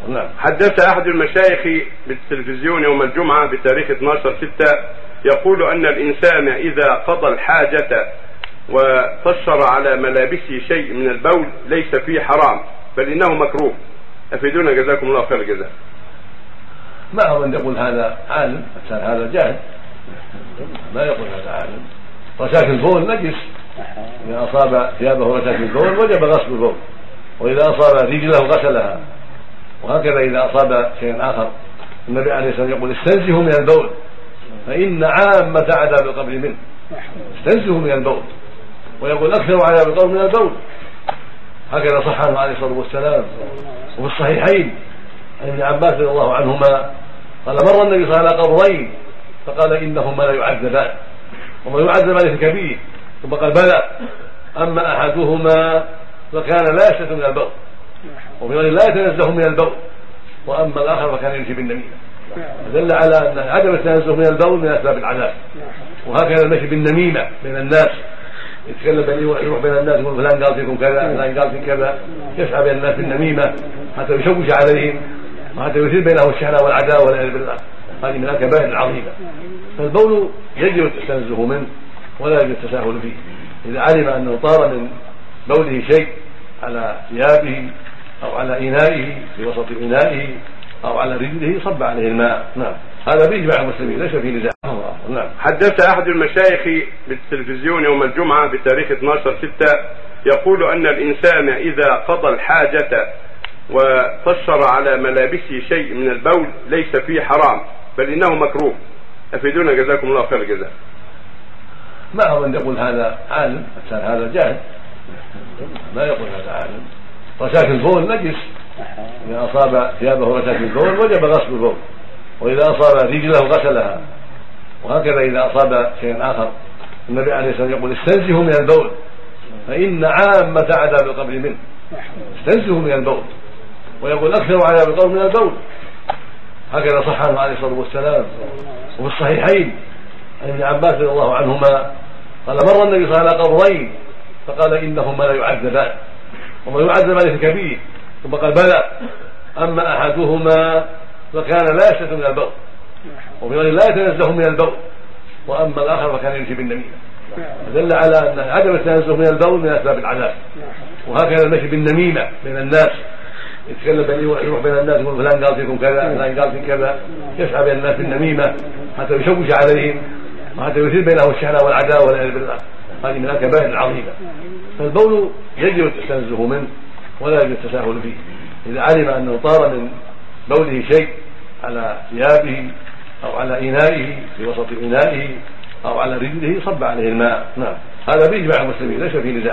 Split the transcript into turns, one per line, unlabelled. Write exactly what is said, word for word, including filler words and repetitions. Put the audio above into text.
نعم.
حدث أحد المشايخ بالتلفزيون يوم الجمعة بتاريخ اثناشر ستة يقول أن الإنسان إذا قضى الحاجة وقشر على ملابسه شيء من البول ليس فيه حرام بل إنه مكروه. أفيدونا جزاكم الله خير الجزاء.
ما من يقول هذا عالم، هذا جاهل، ما يقول هذا عالم. رشاش البول نجس، إذا أصاب ثيابه رشاش البول وجب غسل البول، وإذا أصاب رجله غسلها، وهكذا إذا أصاب شيئا آخر. النبي عليه الصلاة والسلام يقول استنزهوا من البول فإن عامة عذاب القبر منه. استنزهوا من البول، ويقول أكثر عذاب القبر من البول. هكذا صح عنه عليه الصلاة والسلام. وفي الصحيحين عن ابن عباس رضي الله عنهما قال مر النبي صلى الله عليه وسلم على قبرين فقال إنهما لا يعذبان وما يعذبان في كبير، ثم قال بلى أما أحدهما فكان لا يشتت من البول وفي غير لا يتنزه من البول، وأما الآخر فكان يمشي بالنميمة. دل على أن عدم التنزه من البول من أسباب العذاب. وهكذا المشي بالنميمة بين الناس، يتكلم بين يروح بين الناس يقول فلان قال فيكم كذا فلان قال فيكم كذا، يسعى بين الناس بالنميمة حتى يشوش عليهم وحتى يثير بينه الشحناء والعداوة والعياذ بالله. هذه من الكبائر العظيمة. فالبول يجب التنزه منه ولا يجب التساهل فيه. إذا علم أنه طار من بوله شيء على ثيابه أو على إنائه في وسط إنائه أو على رجله صب عليه الماء. نعم، هذا بإجماع المسلمين ليس فيه نزاع. نعم.
حدث أحد المشايخ بالتلفزيون يوم الجمعة بتاريخ اثناشر ستة يقول أن الإنسان إذا قضى الحاجة وقشر على ملابسه شيء من البول ليس فيه حرام بل إنه مكروه. أفيدونا جزاكم الله خير الجزاء.
ما من يقول هذا عالم، هذا جاهل، ما يقول هذا عالم. رشاش البول نجس، إذا أصاب ثيابه رشاش البول وجب غسل البول، وإذا أصاب رجله غسلها، وهكذا إذا أصاب شيئا آخر. النبي عليه الصلاة والسلام يقول استنزهوا من البول فإن عامة عذاب القبر منه. استنزهوا من البول، ويقول أكثر عذاب القبر من البول. هكذا صح عنه عليه الصلاة والسلام. وفي الصحيحين عن ابن عباس رضي الله عنهما قال مر النبي صلى الله عليه وسلم على قبرين فقال إنهما لا يعذبان وما يعذبان في كبير، ثم قال بلى أما أحدهما فكان لا يشتت من البول وفي غير لا يتنزه من البول، وأما الآخر فكان يمشي بالنميمة. دل على أن عدم التنزه من البول من أسباب العذاب. وهكذا المشي بالنميمة بين الناس، يتكلم بين يروح بين الناس يقول فلان قال فيكم كذا فلان قال فيكم كذا، يسعى بين الناس بالنميمة حتى يشوش عليهم وحتى يثير بينه الشحناء والعداوة والعياذ بالله. هذه من الكبائر العظيمة. فالبول يجب التنزه منه ولا يجب التساهل فيه. إذا علم أنه طار من بوله شيء على ثيابه أو على إنائه في وسط إنائه أو على رجله صب عليه الماء. نعم، هذا بإجماع المسلمين ليس فيه نزاع.